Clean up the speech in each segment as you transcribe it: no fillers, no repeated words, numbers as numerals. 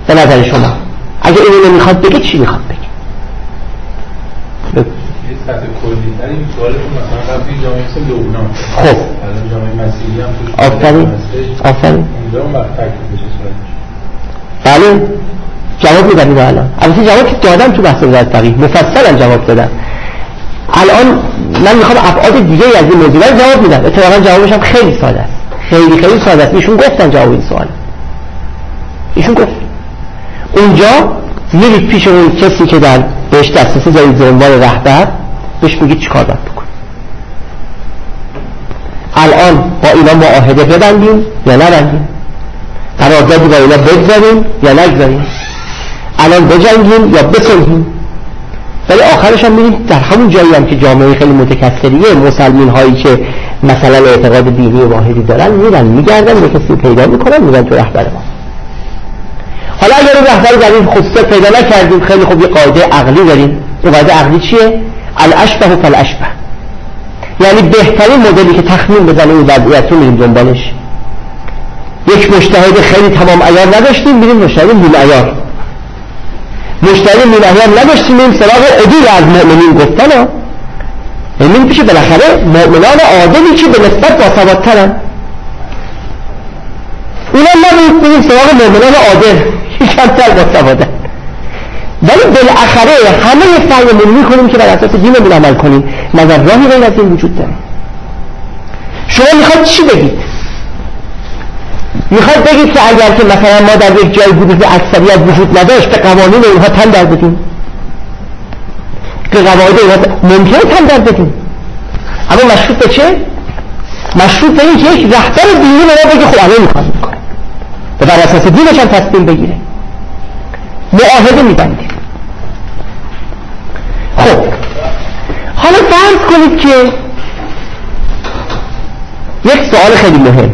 به نظر شما اگه اینو نمیخواد بگه چی میخواد بگه؟ یه سطح کلی تر این سوالتون مثلا قبل جامعه مثل لبنان خب الان جامعه مسیحی هم توش آفرین اونجا اون وقت تکلیف بشه سوالش. بله جواب میدم اینو الان. البته جواب که دادم تو بحث وزارت فقیه مفصلا جواب دادم. الان من میخوام ابعاد دیگه از این موضوع رو جواب میدم. اتفاقا جوابش هم خیلی ساده است. خیلی ساده است. ایشون گفتن جواب این سوال. ایشون گفت اونجا میرید پیش اون کسی که در بهش دسترسی دارید به عنوان رهبر، بهش میگید چیکار باید بکنید. الان با اینا معاهده ببندیم یا نبندیم؟ قراردادی با اینا بگذاریم یا نگذاریم؟ الان بجنگیم یا بصلحیم؟ ولی آخرش هم میریم در همون جایی هم که جامعه خیلی متکثریه، مسلمان هایی که مثلا اعتقاد دینی واحدی دارن میرن میگردن به کسی پیدا میکنن میرن تو رهبر ما. حالا اگر رهبر در این خصوصیت پیدا نکردیم، خیلی خوب یه قاعده عقلی داریم. این قاعده عقلی چیه؟ الاشبه فالاشبه، یعنی بهترین مدلی که تخمین بزنه این وضعیت رو میریم دنبالش. یک مجتهد خیلی تمام عیار نداشتیم، میریم مجتهد نیم عیار. مجتهد نیم عیار نداشتیم، میریم سراغ عدول از مؤمنین گفتن ها. یعنی پیش بالاخره مؤمنان عادلی که به نسبت باسوادترن، اونا نبید میریم سراغ مؤمنان عادل که کمتر باسوادن. ولی بالاخره همه سعیمون میکنیم که بر اساس دینمون عمل کنیم، مگر راهی غیر از این وجود داره؟ شما میخواد چی بگید؟ میخواد بگید که اگر که مثلا ما در یک جای بودیم که اکثریت وجود نداشت به قوانین اونها تن در بدیم، که قواعد اونها ممکنه تن در بدیم، اما مشروط به چه؟ مشروط به این که یک رهبر دینی به ما بگه خب الان میخواد میکنه و بر اساس دینش هم تصمیم بگیره. معاهده میبندیم. خب حالا فرض کنید که یک سوال خیلی مهم،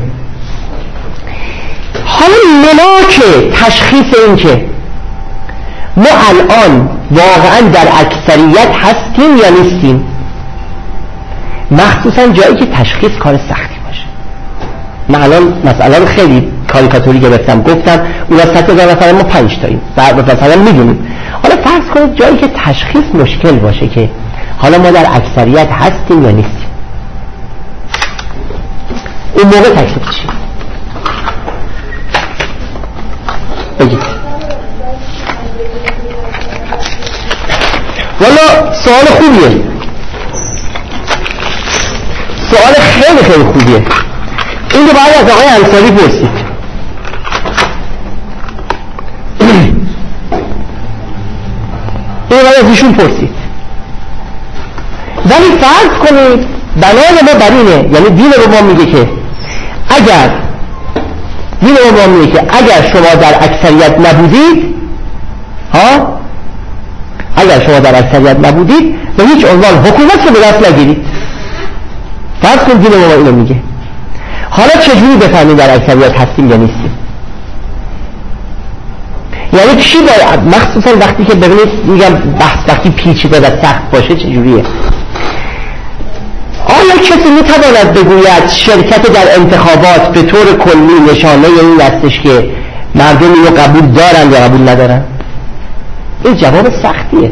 حالا ملاک تشخیص این که ما الان واقعا در اکثریت هستیم یا نیستیم، مخصوصا جایی که تشخیص کار سختی باشه. من الان مثلا خیلی کاریکاتوری گرفتم، گفتم اونا 100,000 نفر ما 5 تاییم مثلا میدونیم. حالا فرض کنید جایی که تشخیص مشکل باشه که حالا ما در اکثریت هستیم یا نیستیم، اون موقع تکلیف چیه؟ بگید. والا سوال خوبیه، سوال خیلی خوبیه. این رو باید از آقای انصاری پرسید. این رو باید از ایشون پرسید. ولی فرض کنید بنای ما بر اینه، یعنی دین رو ما میگه که اگر شما در اکثریت نبودید، اگر شما در اکثریت نبودید به هیچ عنوان حکومت رو به دست نگیرید. فرض کنید دین ما اینو میگه. حالا چجوری بفهمید در اکثریت هستیم یا نیستیم؟ یعنی چی باید، مخصوصا وقتی که ببینید میگم بحث وقتی پیچیده و سخت باشه چجوریه؟ آیا کسی میتواند بگوید شرکت در انتخابات به طور کلی نشانه این هستش که مردم اینو قبول دارن یا قبول ندارن؟ این جواب سختیه.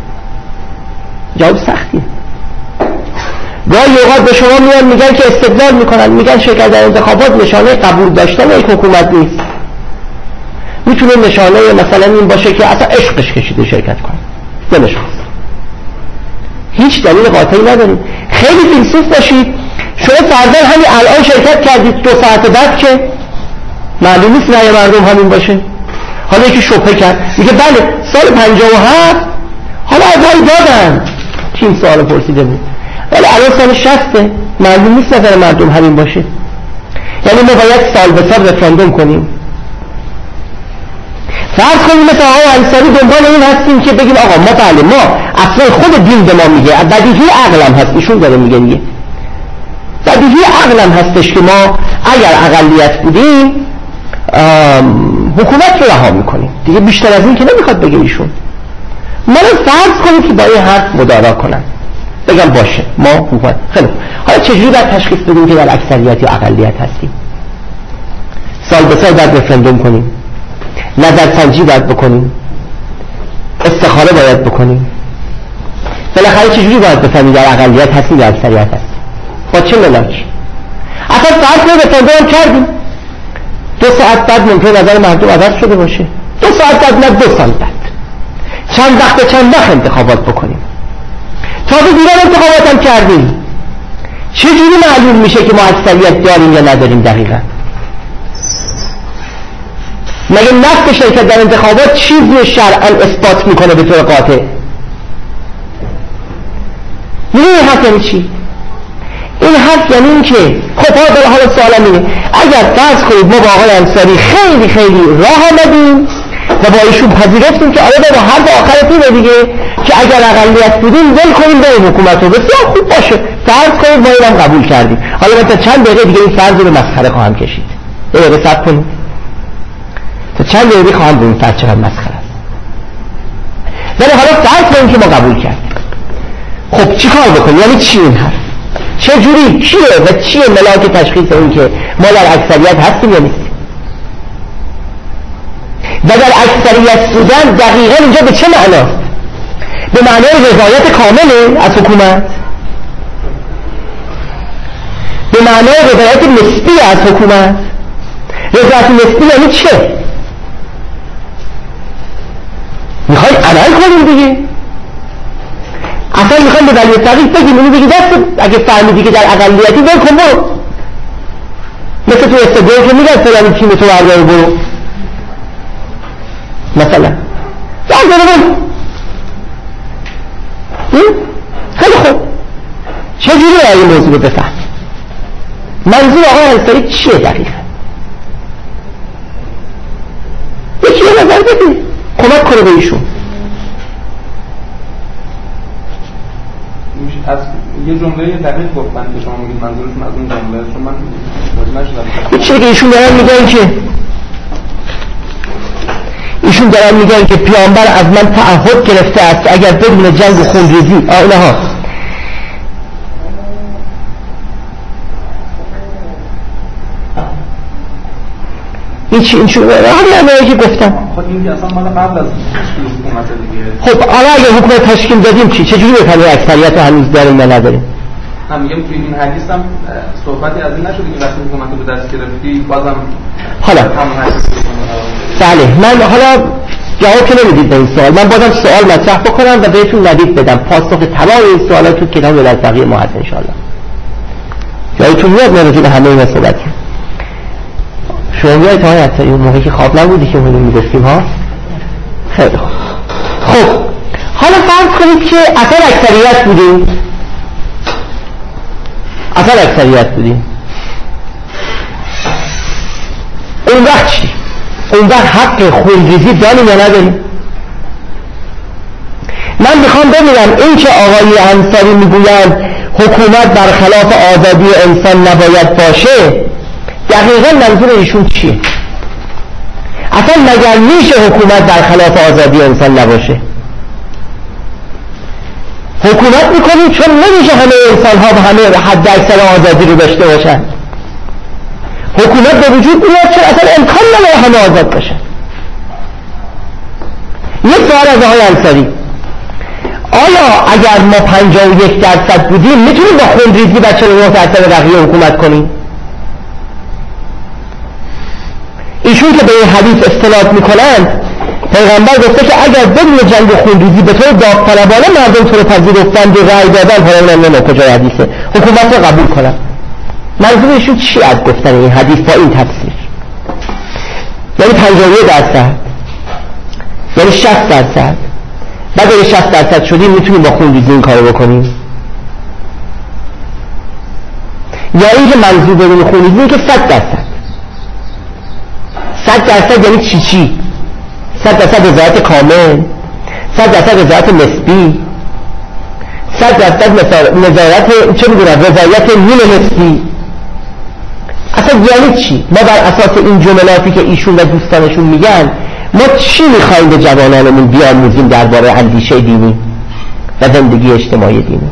گاهی اوقات به شما میگن که استدلال میکنن، میگن شرکت در انتخابات نشانه قبول داشتن یک حکومت نیست. میتونه نشانه مثلا این باشه که اصلا عشقش کشیده شرکت کنه، دلش خواست. هیچ دلیل قاطعی نداریم. خیلی فیلسوف باشید، شما فرضاً همین الان شرکت کردید، 2 ساعت بعد که معلوم نیست رأی مردم همین باشه. حالا یکی شبهه کرد میگه بله سال 57 حالا از رأی دادن، چین سوال پرسیده بود، ولی الان سال 60 معلوم نیست نظر مردم همین باشه. یعنی ما باید سال به سال رفراندوم کنیم. فرض کنیم مثل آقای انصاری دنبال این هستیم که بگیم آقا ما بله ما اصلا خود دین به ما میگه، بدیهی عقلم هست، ایشون داره میگه بدیهی عقلم هستش که ما اگر اقلیت بودیم حکومت رو رها میکنیم دیگه، بیشتر از این که نمیخواد بگه ایشون. من فرض کنیم که با این حرف مدارا کنم، بگم باشه ما حکومت. خیلی حالا چجوری باید تشخیص بدیم که در اکثریت یا اقلیت هستیم؟ سال به سال باید رفراندوم کنیم نظرسنجی باید بکنیم، استخاره باید بکنیم. بالاخره چجوری باید بفهمیم در اقلیت هستیم یا اکثریت هستیم؟ با چه ملاک؟ اصلا فرض کنید رفراندوم کردیم 2 ساعت بعد ممکن نظر مردم عوض شده باشه، 2 ساعت بعد نه 2 سال بعد، چند وقت انتخابات بکنیم. تازه دیگر انتخابات هم کردیم، چجوری معلوم میشه که ما اکثریت داریم یا نداریم؟ دقیقا مگه نفت شرکت در انتخابات چیزی شرعاً اثبات میکنه به طور قاطع؟ میدونی حرف یعنی چی؟ این حرف یعنی این که خب حالا سوالم اینه، اگر فرض کنید ما با آقای انصاری خیلی خیلی راه آمدیم و با ایشون پذیرفتیم که آره با حرف آخر تیمه دیگه که اگر اقلیت بودیم ول کنیم بریم حکومت رو، بسیار خوب باشه، فرض کنید ما اینم قبول کردیم. حالا من تا چند دقیقه دیگه این فرض رو مسخره خواهم کشید. یه دقیقه صبر کنید، تا چند دقیقه خواهم این فرض چقدر مسخره است. ولی حالا فرض کنیم که ما قبول کردیم. خب چی کار بکنیم؟ یعنی چی این حرف؟ چجوری؟ چیه و چیه ملاک تشخیص این که ما در اکثریت هستیم یا نیستیم؟ و در اکثریت بودن دقیقا اینجا به چه معناست؟ به معنای رضایت کامله از حکومت؟ به معنای رضایت نسبی از حکومت؟ رضایت نسبی یعنی چه؟ میخواید عمل کنیم دیگه، اصلا میخوایم به دلیل تغییر بگیم اینو بگی دست اگه فهمیدی که در اقلیتی ول کن برو، مثل تو استدیو که میگن فلانی تیم تو بردار برو مثلا بردار برو. خیلی خوب، چجوری این موضوع رو بفهم؟ منظور آقای انصاری چیه دقیقا؟ یکی یه نظر بده کمک کنه به ایشون. از یه جمله دقیق گفتن که شما میگید منظورشون از اون جمله، چون من متوجه نشدم. چیه که ایشون دارن میگن که پیامبر از من تعهد گرفته است اگر بدون جنگ و خونریزی اینها این چی همه که گفتم. خب این که اصلا مال قبل از حکومت دیگه. خب حالا اگه حکومت تشکیل دادیم چجوری بفهمیم اکثریت رو هنوز داریم یا نداریم؟ هم میگم توی این حدیث هم صحبتی از این نشده که وقتی حکومت رو به دست گرفتی بازم حالا بله، من حالا جواب که نمیدید به این سوال، من بازم سوال مطرح بکنم و بهتون ندید بدم پاسخ تمام این سوالات تو کتاب ولایت‌فقیه ما هست انشاءالله. یادتون میاد ما راجع به همه اینا صحبت کردیم. شما میاد تا حتی اون موقعی که خواب نبودی که اونو میگفتیم ها؟ خیلی خوب. خب حالا فرض کنید که اصلا اکثریت بودیم اون وقت چی؟ اون وقت حق خونریزی داریم یا نداریم؟ من میخوام ببینم این که آقای انصاری میگویند حکومت برخلاف آزادی انسان نباید باشه دقیقا منظور ایشون چیه؟ اصلا مگر میشه حکومت برخلاف آزادی انسان نباشه؟ حکومت میکنیم چون نمیشه همه انسان ها به همه حد اکثر آزادی رو داشته باشن. حکومت به وجود میاد چون اصلا امکان نداره همه آزاد باشن. یک سوال از آقای انصاری، آیا اگر ما 51% بودیم میتونیم با خونریزی و 49% بقیه حکومت کنیم؟ ایشون که به این حدیث استناد میکنند پیغمبر گفته که اگر بدون جنگ و خونریزی به طور داوطلبانه مردم تو رو پذیرفتند و رأی دادن، حالا نمیدونم کجای حدیثه، حکومت رو قبول کنن. منظور ایشون چی از گفتن این حدیث با این تفسیر؟ یعنی 51%، یعنی 60%. بعد اگه 60% شدیم میتونیم با خونریزی این کارو بکنیم؟ یا اینکه منظور بدون خونریزی این که 100% یعنی چی؟ 100% رضایت کامل، 100% رضایت نسبی، 100% نظارت چه میدونم رضایت نیمه نسبی. اصلا یعنی چی؟ ما بر اساس این جملاتی که ایشون و دوستانشون میگن ما چی میخواییم به جوانانمون بیاموزیم درباره اندیشه دینی و زندگی اجتماعی دینی؟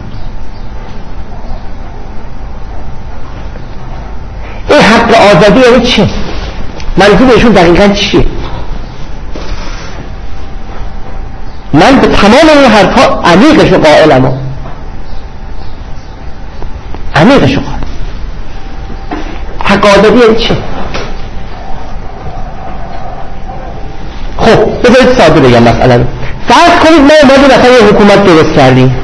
این حق آزادی یعنی چه؟ منظور ایشون دقیقاً چیه؟ من به تمام این حرفا عمیقشو قائلم، عمیقشو قائل. حق آزادی یعنی چه؟ خب بذارید ساده بگم مثلا فرض کنید ما اومدیم مثلا یه حکومت درست کردیم،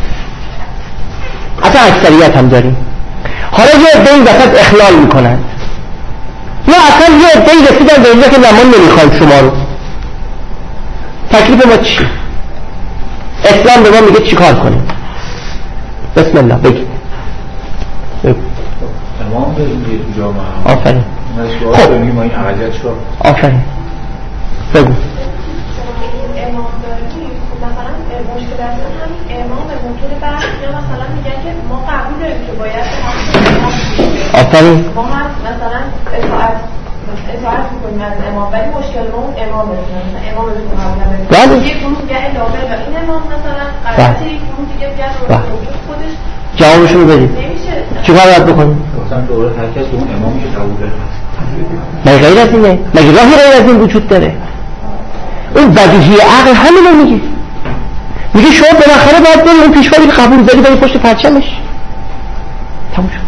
اصلا اکثریت هم داریم، حالا یه عده‌ای وسط اخلال میکنن یا اصلا یه عده‌ای رسیدن به اینجا که ما نمیخوایم شما رو. تکلیف ما چیه؟ اسلام به ما میگه چی کار کنیم؟ بسم الله بگید. امام به این جامعه آفرین. خب ما این عملیات شو آفرین بگو. امام داریم مثلا مشکل از همین امام ممکنه بعد مثلا میگن که ما قبول داریم که باید آفرین ما هم مثلا اطاعت میکنیم از امام، ولی مشکل ما اون امام مثلا امام رو قبول نداریم. یه گروه میگه علاوه بر این امام مثلا غلطه، یک گروه دیگه میگن خودش جوابشو بدید. چیکار باید بکنیم؟ مثلا دوره هر کس اون امامی که قبول داره. مگه غیر از اینه؟ مگه راهی غیر از این وجود داره؟ اون بدیهی عقل همینو میگه شما بالاخره باید برید اون پیشوایی که قبول داری برید پشت پرچمش. تموم شد.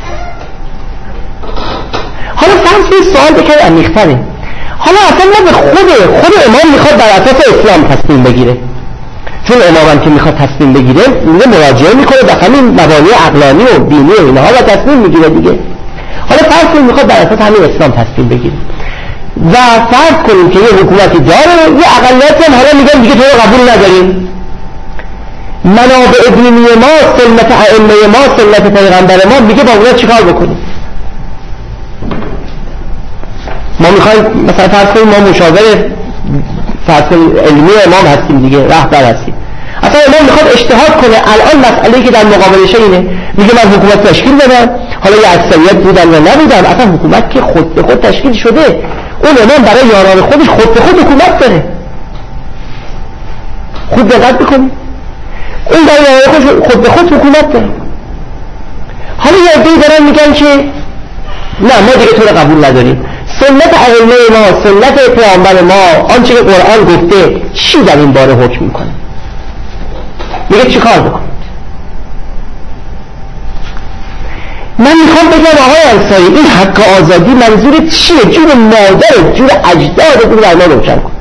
حالا فرض کنید سوال بکنید عمیق‌تره. حالا اصلا ما به خود امام میخواد بر اساس اسلام تصمیم بگیره، چون امام که میخواد تصمیم بگیره میگه مراجعه میکنه به همین مبانی عقلانی و دینی و اینها و تصمیم میگیره دیگه. حالا فرض کنید میخواد بر اساس همین اسلام تصمیم بگیره و فرض کنیم که یه حکومتی داره، یه اقلیتی هم حالا میگن دیگه تو رو قبول نداریم، منابع دینی ما، سنت ائمه ما، سنت پیغمبر ما میگه با اونا چیکار بکنیم؟ ما میخوایم مثلا فرض کنیم ما مشاور فرض کنیم علمی امام هستیم دیگه، رهبر هستیم، اصلا امام میخواد اجتهاد کنه. الان مسئله‌ای که در مقابلشه اینه، میگه من حکومت تشکیل بدم، حالا یه اکثریت بودن و نبودن، اصلا حکومت که خود به خود تشکیل شده، اون امام برای یاران خودش خود به خود حکومت داره. خود دقت بکنید، اون برای یاران خودش خود به خود حکومت داره. حالا یه عده‌ای دارن میگن که نه ما دیگه تو رو قبول نداریم، سنت ائمه ما، سنت پیامبر ما، آنچه که قرآن گفته چی در این باره حکم میکنه؟ میگه چی کار بکنید؟ من میخوام بگم آقای انصاری این حق آزادی منظور چیه؟ جور مادر، جور اجداد رو در ما روشن کن.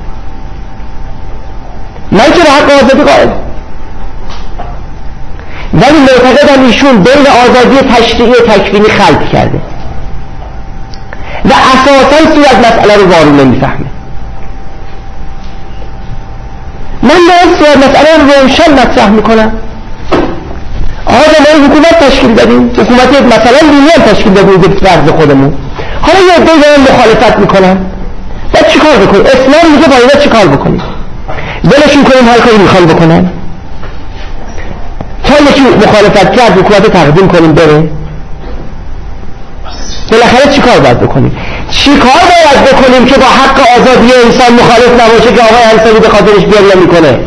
من که به حق آزادی قائل، ولی معتقدم ایشون بین آزادی تشریعی و تکوینی خلط کرده و اساساً صورت مسئله رو وارون نمیفهمه. من باید صورت مسئله رو روشن مطرح میکنم. آقا ما حکومت تشکیل دادیم، حکومت مثلا دینی هم تشکیل دادیم به فرض خودمون، حالا یه عده دارن مخالفت میکنن، بعد چیکار بکنیم؟ اسلام میگه با اینا چیکار بکنیم؟ ولشون کنیم هر کاری میخوان بکنن؟ تا یکی مخالفت کرد حکومت تقدیم کنیم بره؟ بالاخره چی کار باید بکنیم؟ چی کار باید بکنیم که با حق آزادی انسان مخالف نباشه که آقای انصاری به خاطرش گریه میکنه؟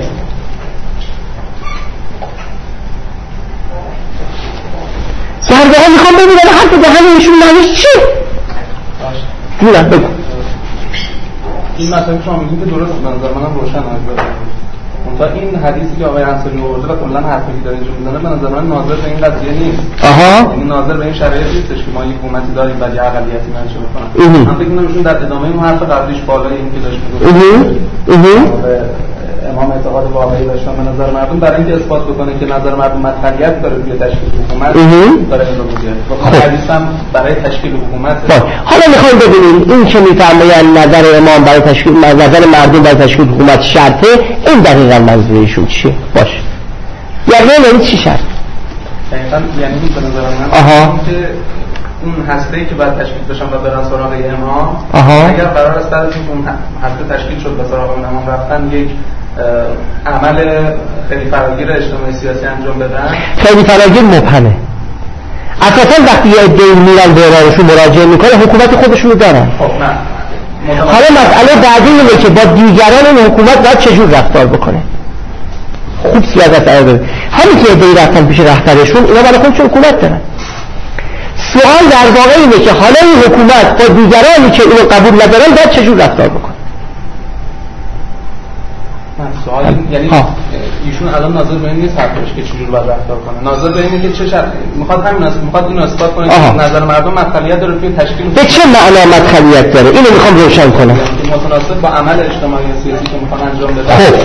در واقع میخوام ببینم حرف دهن ایشون معنیش چی؟ جونم بگو. این مثلا شما میگید که درست به نظر منم روشن است. منتها این حدیثی که آقای انصاری آورده و کلا حرفی که داره اینجا میزنه به نظر من ناظر به این قضیه نیست. یعنی ناظر به این شرایط نیستش که ما یک حکومتی داریم و یه اقلیتی منشأ بکنن. من فکر می‌کنم ایشون در ادامه اون حرف قبلیش بالای این که داشت میگفت امام اعتقاد واقعی داشتن به نظر مردم برای اینکه اثبات بکنه که نظر مردم مطلقیت داره توی تشکیل حکومت داره این رو میگه. خب حدیث هم برای تشکیل حکومت. حالا میخوایم ببینیم این که میفرمایند نظر امام برای تشکیل، نظر مردم برای تشکیل حکومت شرطه، این دقیقاً منظور ایشون چیه؟ باشه. یعنی چی شرط؟ یعنی به نظر من که اون هسته‌ای که باید تشکیل بشن و برن سراغ امام، اگر قرار است از اون هسته تشکیل شد و سراغ اون امام رفتن یک عمل خیلی فراگیر اجتماعی سیاسی انجام بدن، خیلی فراگیر مبهمه. اساساً وقتی یه عده‌ای میرن به امامشون مراجعه میکنه حکومت خودشونو دارن. خب نه. حالا مسئله بعدی اینه که با دیگران این حکومت باید چجور رفتار بکنه. خوب سیاست داره. همین که عده‌ای رفتن پیش رهبرشون، اینا برای خودشون حکومت دارن. سوال در واقع اینه که حالا این حکومت با دیگرانی که اینو قبول ندارن باید چجور رفتار بکنه. سوال یعنی ایشون الان ناظر به این نیست حرفش که چجوری باید رفتار کنه، ناظر به اینه که چه شرط میخواد همین است، میخواد اینو اثبات کنه که نظر مردم مدخلیت داره توی تشکیل. به چه معنا مدخلیت داره؟ اینو میخوام روشن کنم. متناسب با عمل اجتماعی و سیاسی که میخوان انجام بدن.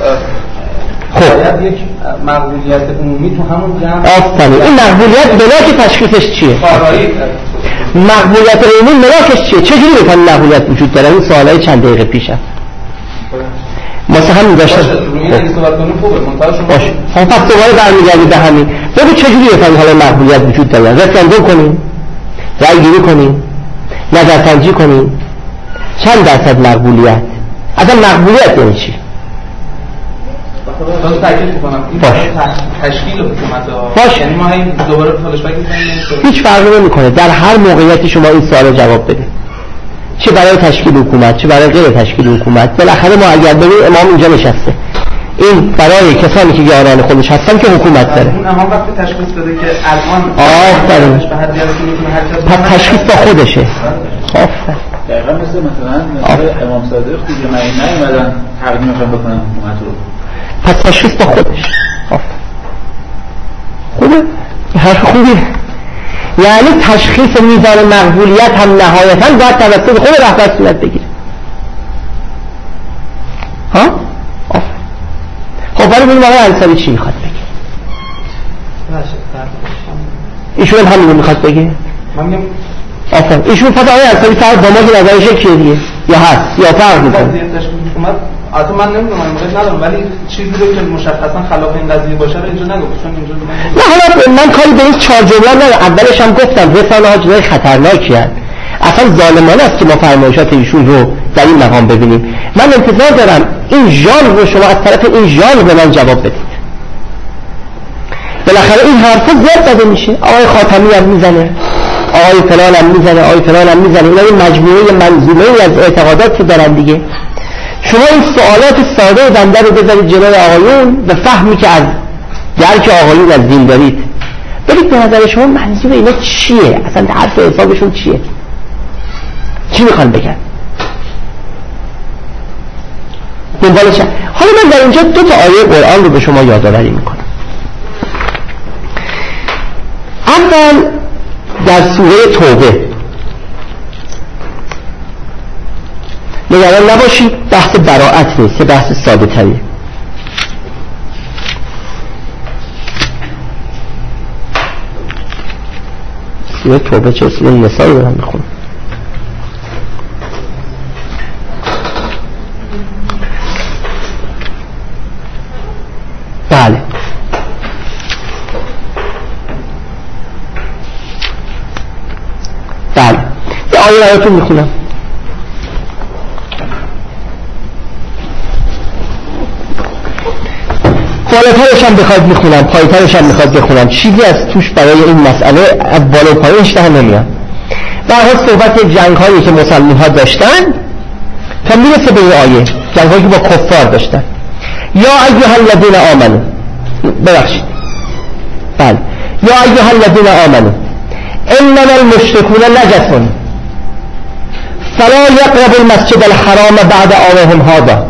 خب یک مقبولیت عمومی تو همون جمع. آفرین. این مقبولیت ملاک تشخیصش چیه؟ مقبولیت عمومی ملاکش چیه؟ چجوری بفهمیم مقبولیت وجود داره؟ این سوالای چند دقیقه پیشم واسه همین داشتم. باشه. خب پس دوباره برمیگردید به همین. بگو چجوری بفهمیم حالا مقبولیت وجود داره؟ رفراندوم کنیم، رأی گیری کنیم، نظرسنجی کنیم. چند درصد مقبولیت؟ اصلا مقبولیت یعنی چی؟ باز تاکید می‌کنم این تشکیل حکومت یعنی ما این دوباره فلش بک می‌کنیم هیچ فرقی نمی‌کنه. در هر موقعیتی شما این سوال جواب بده، چه برای تشکیل حکومت چه برای غیر تشکیل حکومت. بالاخره ما اگر ببینیم امام اینجا نشسته، این برای کسانی که یاران خودش هستن که حکومت داره. اون امام وقتی تشخیص بده که الان آفرین به حد زیادی میتونه هر کس پس تشخیص با خودشه. آفرین. دقیقاً مثلا امام صادق دیگه من نیومدن تقدیمشون بکنن حکومت رو، پس تشخیص با خودش. خوبه؟ حرف خوبیه. یعنی تشخیص میزان مقبولیت هم نهایتاً باید توسط خود رهبر صورت بگیره. ها؟ خب برای ببینیم آقای انصاری چی میخواد بگه. ایشون هم همین رو میخواد بگه. آفرین. ایشون فقط آقای انصاری فرق داماد نظرش کیه دیگه؟ یا هست یا فرق میکنه. البته من نمیدونم من موقع ندارم ولی چیزی که مشخصا خلاف این قضیه باشه رو اینجا نگفت، چون اینجا نه حالا من کاری به این 4 جمله ندارم. اولش هم گفتم رسانه ها جای خطرناکی هست، اصلا ظالمانه است که ما فرمایشات ایشون رو در این مقام ببینیم. من انتظار دارم این ژانر رو شما از طرف این ژانر به من جواب بدید. بالاخره این حرفا زیاد زده میشه، آقای خاتمی هم میزنه، آقای فلان هم میزنه، آقای فلان هم میزنه. اینا این مجموعه منظومه‌ای از اعتقادات که دارن دیگه. شما این سوالات ساده بنده رو بذارید جلوی آقایون به فهمی که از درک آقایون از دین دارید. ببینید به نظر شما منظور اینا چیه؟ اصلا حرف حسابشون چیه؟ چی میخوان بگن؟ دنبالش. حالا من در اینجا 2 آیه قرآن رو به شما یادآوری میکنم. اول در سوره توبه. نگران نباشید، بحث براءت نیست، بحث ساده تریه. سوره توبه چه سوره نساء رو دارم میخونم. بله بله یه آیه براتون میخونم. بالاترش هم بخواد میخونم، پایترش هم میخواد بخونم، چیزی از توش برای این مسئله بالا و پایینش ده نمیاد. در حال صحبت جنگ هایی که مسلمان ها داشتن تا میرسه به این آیه، جنگ هایی که با کفار داشتن. یا ایها الذین آمنوا، ببخشید بله، یا ایها الذین آمنوا انما المشركون نجس فلا يقربوا المسجد الحرام بعد عامهم هذا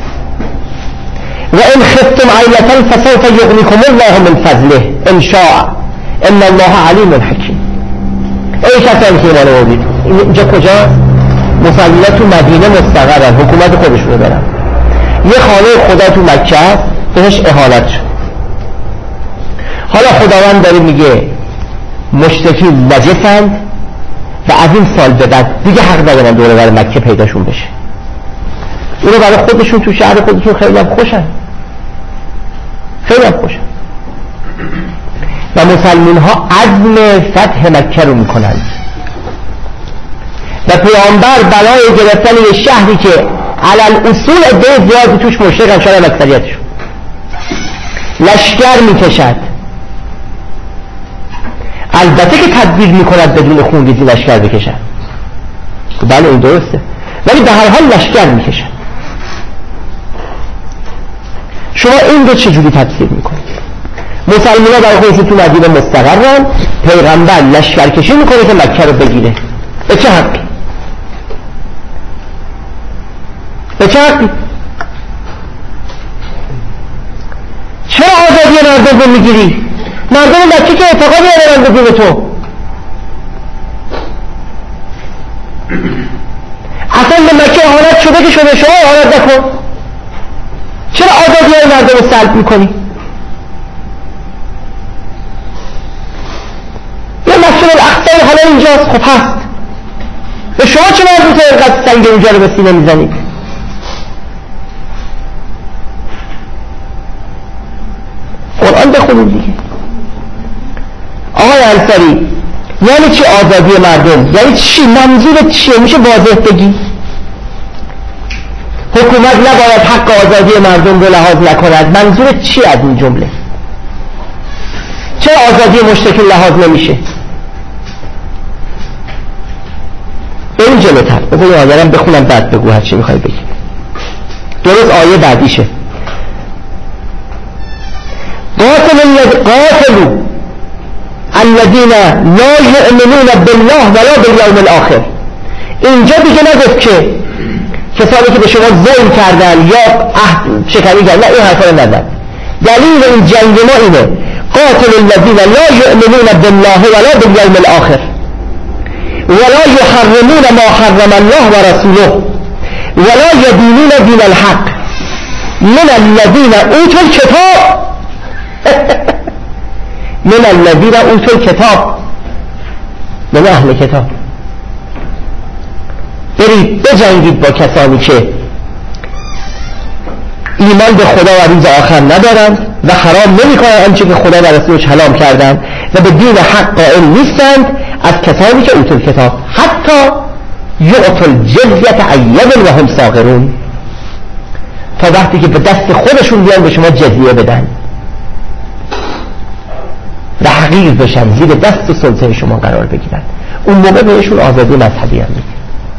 وإن خفتم عيلة فسوف يغنيكم الله من فضله إن شاء إن الله عليم حكيم. ای کسانی که ایمان آوردید، اینجا کجا؟ مسلمان‌ها تو مدینه مستقرن، حکومت خودشونو دارن. یه خانه خدا تو مکه است، بهش اهانت شد. حالا خداوند داره میگه مشرکین نجسند و از این سال به بعد دیگه حق ندارن دور و بر مکه پیداشون بشه. اینو برای خودشون تو شهر خودشون خیلی هم خوشن، خیلی هم خوشن. و مسلمان ها عزم فتح مکه رو میکنن و پیامبر برای گرفتن یه شهری که علل اصول عده زیادی توش مشرکن، شاید اکثریتشون، لشکر میکشد. البته که تدبیر میکند بدون خونریزی لشکر بکشد، بله این درسته، ولی به هر حال لشکر میکشد. شما این رو چجوری تفسیر میکنید؟ مسلمان ها در خودشون تو مدینه مستقرن، پیغمبر لشکر کشی میکنه که مکه رو بگیره. به چه حقی؟ به چه حقی؟ مردم رو میگیری؟ مردم مکه که اعتقادی ندارن به دین تو. اصلا به مکه اهانت شده که شده، شما اهانت نکن. چرا آزادی های مردم رو سلب میکنی؟ یه مسئول الاقصی حالا اینجاست، خب هست. به شما چه مربوطه اینقدر سنگ اونجا رو به سینه میزنید؟ قرآن بخونید دیگه. آقای انصاری، یعنی چی آزادی مردم؟ یعنی چی؟ منظورت چیه؟ میشه واضح بگی؟ حکومت نباید حق آزادی مردم رو لحاظ نکند. منظورت چی از این جمله؟ چرا آزادی مشترکین لحاظ نمیشه؟ بریم جلوتر. بذار یه آیه بخونم بعد بگو هر چی میخوای بگی. درست آیه بعدیشه. قاتلوا الذين لا يؤمنون بالله ولا باليوم الاخر. اینجا دیگه نگفت که کسانی که به شما ظلم کردن یا عهد شکنی کردن، نه این حرفا رو ندن. دلیل این جنگ ما اینه: قاتل الذين لا يؤمنون بالله ولا باليوم الاخر ولا يحرمون ما حرم الله ورسوله ولا يدينون دين الحق من الذين اوتوا الكتاب من الذين اوتوا الكتاب، من اهل کتاب. برید بجنگید با کسانی که ایمان به خدا و روز آخر ندارند و حرام نمی‌کنند آنچه که خدا و رسولش حلال کردند و به دین حق قائل نیستند از کسانی که اوتوا الکتاب حتی یعطوا الجزیة عن ید وهم صاغرون، تا وقتی که به دست خودشون بیان به شما جزیه بدن و حقیر بشن، زیر دست و سلطه شما قرار بگیرن. اون موقع بهشون آزادی مذهبی هم میده.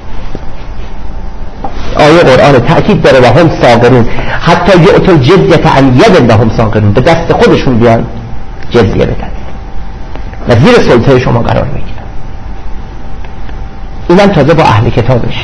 آیه قرآن تأکید داره و هم صاغرون، حتی یعطوا الجزیة عن ید وهم صاغرون، به دست خودشون بیان جزیه بدن و زیر سلطه شما قرار بگیرن. اینم تازه با اهل کتابش.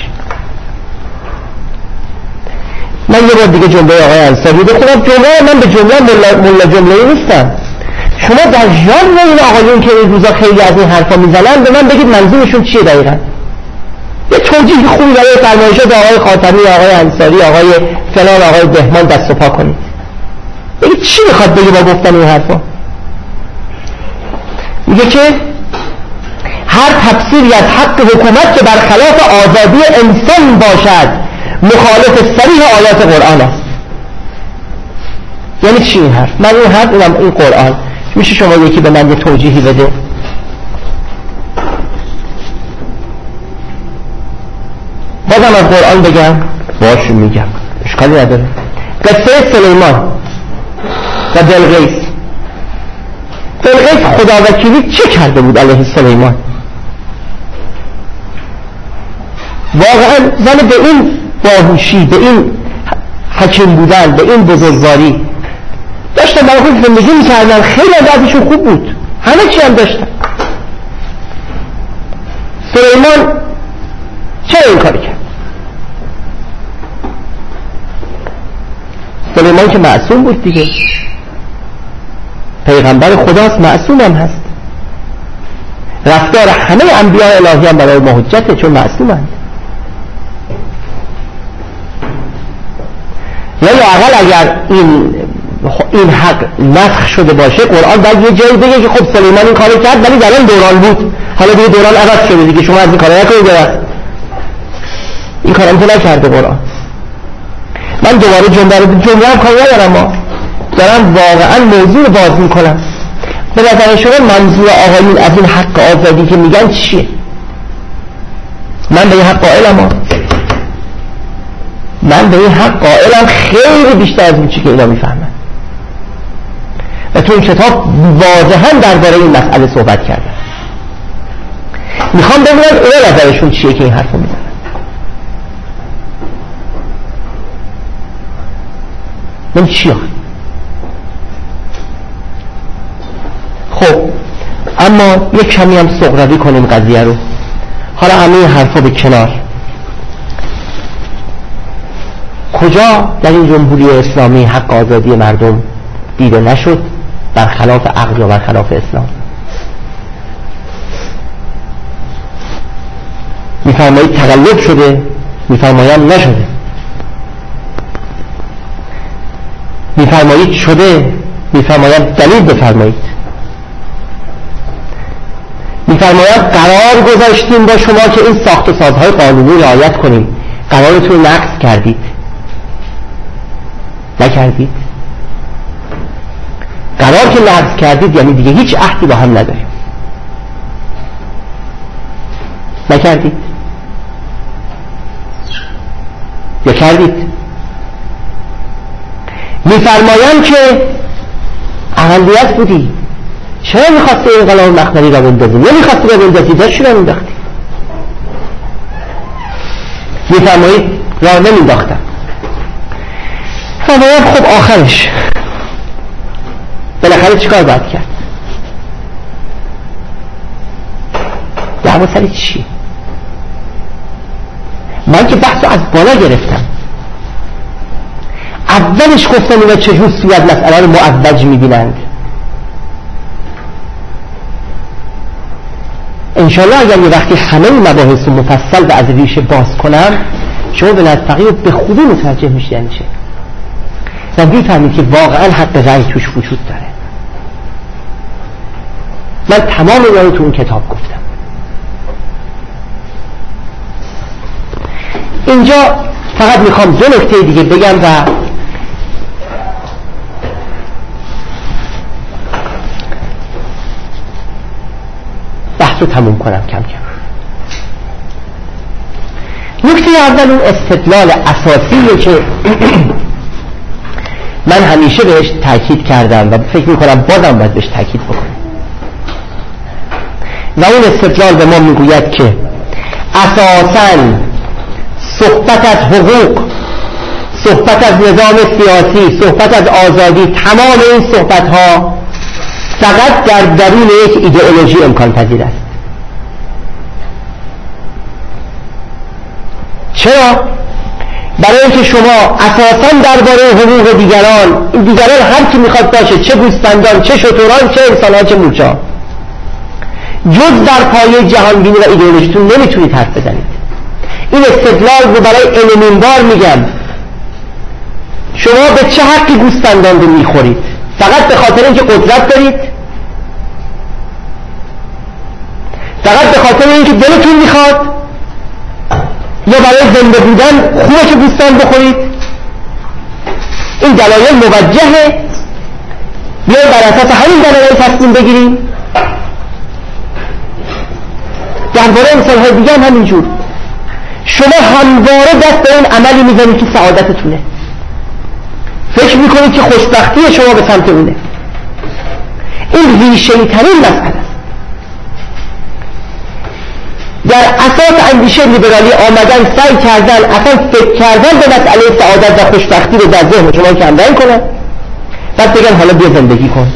من یه بار دیگه جمله آقای انصاری بخونم. جمله من به جمله ملا جمله نیستم. شما در ژانر این آقایون که این روزا خیلی از این حرفا میزنن به من بگید منظورشون چیه دقیقاً. یه توجیه خوبی برای فرمایشات آقای خاتمی، آقای انصاری، آقای فلان، آقای بهمان دست و پا کنید. بگید چی میخواد بگه با گفتن این حرفا؟ میگه که هر تفسیری از حق حکومت که برخلاف آزادی انسان باشد مخالف صریح آیات قرآن است. یعنی چی این حرف؟ من این حرف اینم این قرآن. میشه شما یکی به من یه توجیهی بده؟ بازم از قرآن بگم؟ باشه میگم، اشکالی نداره. قصه سلیمان و بلقیس. بلقیس خداوکیلی چه کرده بود علیه سلیمان؟ واقعا زن به این باهوشی، به این حکیم بودن، به این بزرگواری داشتن برای خود زندگی میکردن، خیلی عددشون خوب بود، همه چی هم داشتن. سلیمان چرا این کاری کرد؟ سلیمان که معصوم بود دیگه، پیغمبر خداست، معصوم هم هست. رفتار همه انبیاء الهی هم برای ما حجته چون معصومند. یا لااقل اگر این حق نسخ شده باشه قرآن باید یه جایی بگه که خب سلیمان این کارو کرد ولی در اون دوران بود، حالا دیگه دوران عوض شده دیگه، شما از این کارا نکنید. این کارم که نکرده قرآن. من دوباره جمله هم کاری ندارم، ما دارم واقعا موضوع رو باز میکنم. به نظر شما منظور آقایون از این حق آزادی که میگن چیه؟ من به این حق قائلم، من به این حق قائلم خیلی بیشتر از اون چی که اینا میفهمن و تو این کتاب واضحا درباره این مسئله صحبت کردن. میخوام ببینم اونا نظرشون چیه که این حرفو میزنن. من چیه؟ خب اما یک کمی هم صغروی کنیم قضیه رو. حالا همه این حرفا به کنار، کجا در این جمهوری اسلامی حق آزادی مردم دیده نشد برخلاف عقل و برخلاف اسلام. میفرمایید تقلب شده، میفرمایم نشده. میفرمایید شده، میفرمایم دلیل بفرمایید. میفرماید قرار گذاشتیم با شما که این ساخت و سازهای قانونی رعایت کنیم، قرارتون نقض کردید، نکردید. قرار که نقض کردید یعنی دیگه هیچ عهدی با هم نداریم، نکردید یا کردید. میفرمایند که اقلیت بودی، چرا میخواستی انقلاب مخبری را بندازی؟ نمیخواستی را بندازی، داشتی را مینداختی. میفرمایید را نمینداختم. فرمایند خب آخرش بالاخره چیکار باید کرد؟ دعوا سر چی؟ من که بحثو از بالا گرفتم. اولش گفتم اینا چجور صورت مسئله رو معوج میبینند. انشالله اگر یه وقتی همه مباحث رو مفصل و از ریشه باز کنم، شما به نظر به خوبی متوجه میشید چه و میفهمید که واقعا حق رأی توش وجود داره. من تمام اینا رو تو اون کتاب گفتم. اینجا فقط میخوام دو نکته دیگه بگم و بحث رو تموم کنم کم کم. نکته اول اون استدلال اساسیه که من همیشه بهش تاکید کردم و فکر میکنم بازم باید بهش تاکید بکنم و اون استدلال به ما میگوید که اساساً صحبت از حقوق، صحبت از نظام سیاسی، صحبت از آزادی، تمام این صحبت ها فقط در درون یک ایدئولوژی امکان پذیر است. چرا؟ برای اینکه شما اساساً درباره حقوق دیگران، این دیگران هر کی میخواد باشه، چه گوسفندان، چه شتران، چه انسان‌ها، چه مورچه‌ها، جز در پایه جهانبینی و ایدئولوژیتون نمیتونید حرف بزنید. این استدلال رو برای علمین بار میگم. شما به چه حقی گوسفندان رو میخورید؟ فقط به خاطر اینکه قدرت دارید؟ فقط به خاطر اینکه دلتون میخواد؟ یا برای زنده بودن خوبه که گوسفند بخورید؟ این دلایل موجهه؟ بیاید بر اساس همین دلایل تصمیم بگیریم؟ درباره انسان‌های دیگه هم همینجور. شما همواره دست به این عملی میزنید که سعادتتونه، فکر میکنید که خوشبختی شما به سمت اونه. این ریشه‌ای ترین مسئله است. در اساس اندیشه لیبرالی آمدن سعی کردن اصلا فکر کردن به مسئله سعادت و خوشبختی رو در ذهن شما کمرنگ کنن، بعد بگن حالا بیا زندگی کن.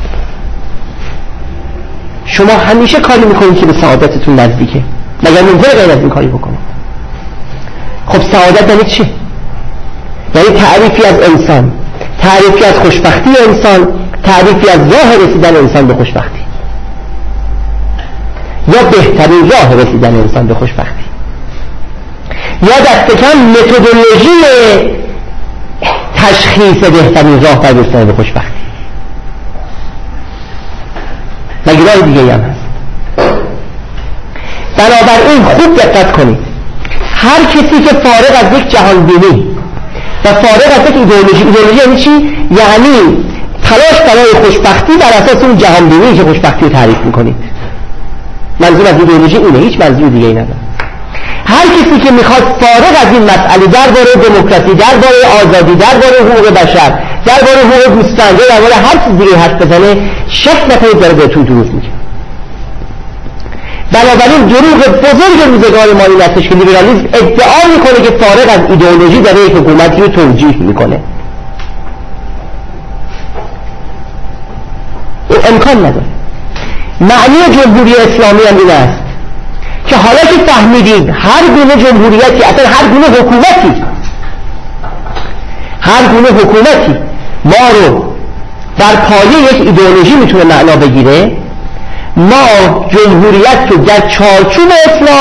شما همیشه کاری میکنید که به سعادتتون نزدیکه، مگر ممکنه غیر از این کاری بکنه؟ خب سعادت یعنی چی؟ یعنی تعریفی از انسان، تعریفی از خوشبختی انسان، تعریفی از راه رسیدن انسان به خوشبختی یا بهترین راه رسیدن انسان به خوشبختی، یا دست کم متدولوژی تشخیص بهترین راه برای رسیدن به خوشبختی. مگه راه دیگه هم هست؟ بنابراین خوب دقت کنید. هر کسی که فارغ از یک جهان بینی و فارغ از یک ایدئولوژی یعنی چی؟ یعنی تلاش برای خوشبختی بر اساس اون جهان بینی که خوشبختی رو تعریف میکنید. منظور از ایدئولوژی اینه، هیچ منظور دیگه ای نداره. هر کسی که میخواد فارغ از این مسئله درباره دموکراسی، درباره آزادی، درباره حقوق بشر، درباره حقوق گوسفند، درباره هر چیز دیگه حرف بزنه، شک نکنید داره بهتون دروغ میگه. بنابراین دروغ بزرگ روزگار ما این هستش که لیبرالیسم ادعا میکنه که فارغ از ایدئولوژی داره یک حکومتی رو توجیه میکنه. این امکان نداره. معنی جمهوری اسلامی هم این است که حالا که فهمیدید هر گونه جمهوریتی، اصلا هر گونه حکومتی ما رو بر پایه یک ایدئولوژی میتونه معنا بگیره. ما جمهوریت رو در چارچوب اسلام